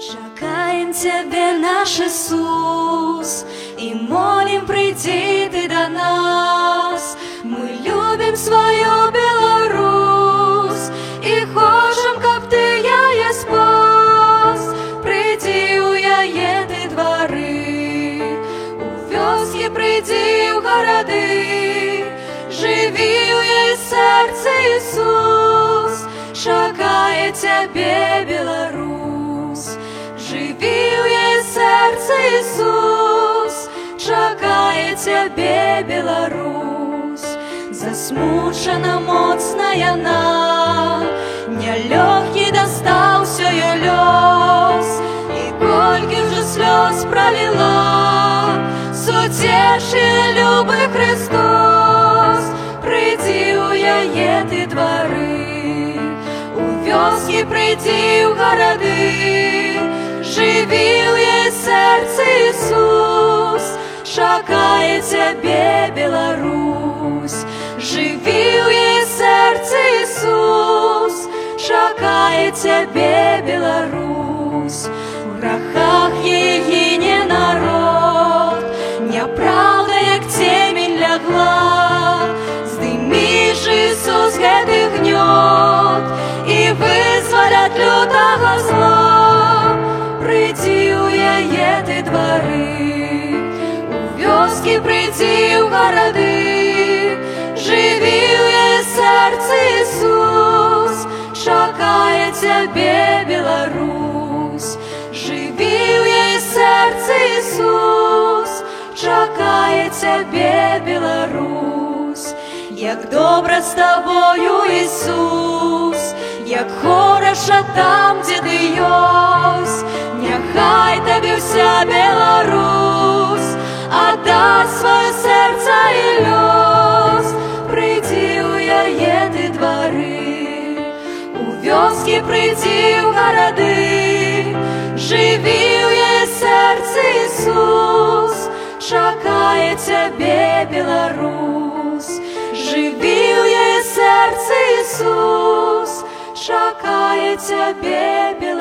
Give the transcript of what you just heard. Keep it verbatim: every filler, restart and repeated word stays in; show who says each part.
Speaker 1: Чакаем Цябе, наш Ісус, і молім, прийди Ты до нас. Мы любим свою Беларусь і хочем, каб Ты яе спас. Прийди у яе Ты двары, у вёскі прийди у гарады, живі у яе серце, Ісус, чакае Цябе, Беларусь. Живі у яе серце, Ісус, чакае Цябе, Беларусь. Засмучана моцна яна, нялёгкі дастаўся ёй лёс, і колькі ўжо слёз праліла, суцешны любы Христос. Прыйдзі у яе Ты двары, у вёскі прыйдзі ў гарады, живі у яе серце, Ісус, чакае Цябе, Беларусь. Живі у яе серце, Ісус, чакае Цябе, Беларусь. У грахах яе гіне народ, няправда, як цемень лягла. Здымі ж, Ісус, гэты гнёт і вызваль ад лютага зла. Прыйдзі у яе Ты двары, у вёскі прыйдзі ў гарады, живі у яе серце, Ісус, чакае Цябе, Беларусь. Живі у яе серце, Ісус, чакае Цябе, Беларусь. Як добра з Табою, Ісус, як хораша там, дзе Ты ёсць. Няхай Табе вся Беларусь аддасць сваё сердце і лёс. Прыйдзі у яе Ты двары, у вёскі прыйдзі ў гарады, живі у яе сердце, Ісус, чакае Цябе, Беларусь. Живі у яе сердце, Ісус, чакае Цябе, Беларусь.